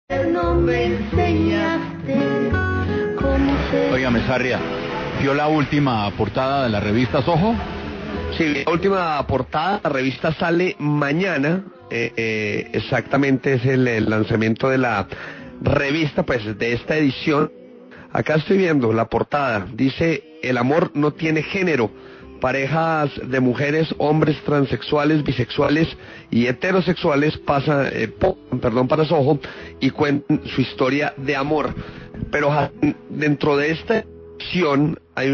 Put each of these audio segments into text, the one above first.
No me enseñaste cómo ser. Óigame, Sarria, ¿vio la última portada de la revista Soho? Sí, la última portada, la revista sale mañana, exactamente es el lanzamiento de la revista, pues de esta edición. Acá estoy viendo la portada, dice: el amor no tiene género, parejas de mujeres, hombres transexuales, bisexuales y heterosexuales pasan, para Soho y cuentan su historia de amor. Pero dentro de esta edición hay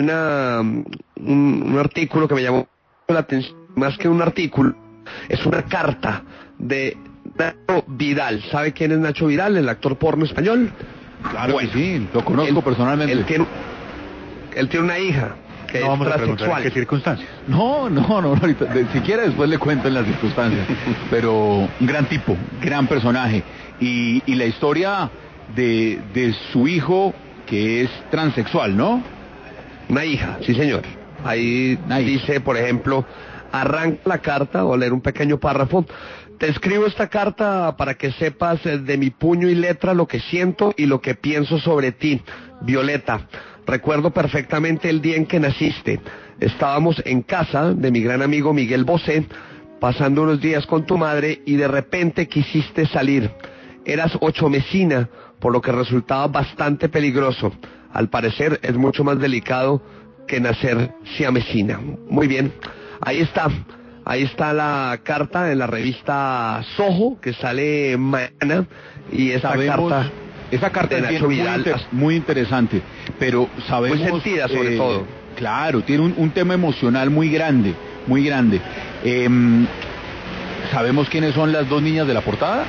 un artículo que me llamó la atención, más que un artículo, es una carta de Nacho Vidal. ¿Sabe quién es Nacho Vidal? El actor porno español. Claro que sí, lo conozco personalmente. Él tiene una hija que no es vamos a preguntar en transexual. qué circunstancias. No, ahorita, si quiere después le cuento en las circunstancias. Pero un gran tipo, gran personaje. Y la historia de su hijo, que es transexual, ¿no? Una hija, sí señor. Ahí dice, por ejemplo, arranca la carta, voy a leer un pequeño párrafo. Te escribo esta carta para que sepas de mi puño y letra lo que siento y lo que pienso sobre ti, Violeta. Recuerdo perfectamente el día en que naciste. Estábamos en casa de mi gran amigo Miguel Bosé, pasando unos días con tu madre y de repente quisiste salir. Eras ochomecina, por lo que resultaba bastante peligroso. Al parecer es mucho más delicado que nacer siamesina. Muy bien, ahí está la carta en la revista Soho, que sale mañana, y esa carta de Nacho Vidal, muy interesante, pero sabemos... Muy sentida sobre todo. Claro, tiene un tema emocional muy grande, muy grande. ¿Sabemos quiénes son las dos niñas de la portada?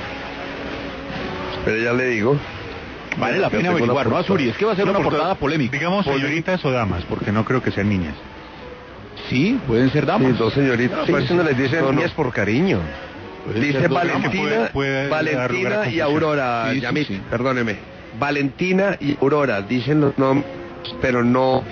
Pero ya le digo. Vale la pena averiguar, ¿no, Azuri? Es que va a ser una portada polémica. Digamos señoritas o damas, porque no creo que sean niñas. Sí, pueden ser damas. Sí, dos señoritas. No, pues no les dicen niñas por cariño. Dice Valentina y Aurora, sí, Yamit, sí. Perdóneme. Valentina y Aurora, dicen los nombres, pero no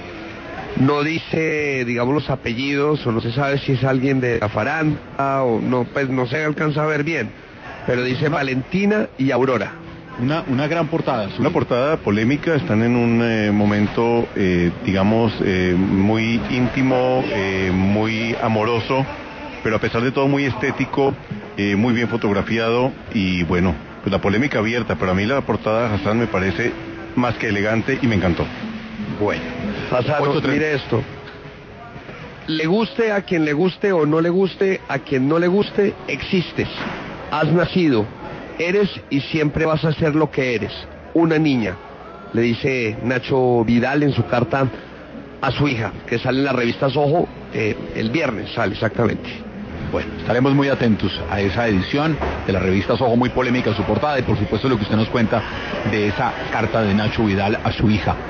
dice, digamos, los apellidos, o no se sabe si es alguien de la farándula, o no, pues no se alcanza a ver bien, pero dice Valentina y Aurora. Una gran portada. Una portada polémica, están en un momento, digamos, muy íntimo, muy amoroso, pero a pesar de todo muy estético, muy bien fotografiado y bueno, pues la polémica abierta, pero a mí la portada de Hassan me parece más que elegante y me encantó. Bueno, Hassan, mire esto. Le guste a quien le guste o no le guste, a quien no le guste, existes. Has nacido, eres y siempre vas a ser lo que eres, una niña, le dice Nacho Vidal en su carta a su hija, que sale en la revista Soho el viernes, sale exactamente. Bueno, estaremos muy atentos a esa edición de la revista Soho, muy polémica su portada, y por supuesto lo que usted nos cuenta de esa carta de Nacho Vidal a su hija.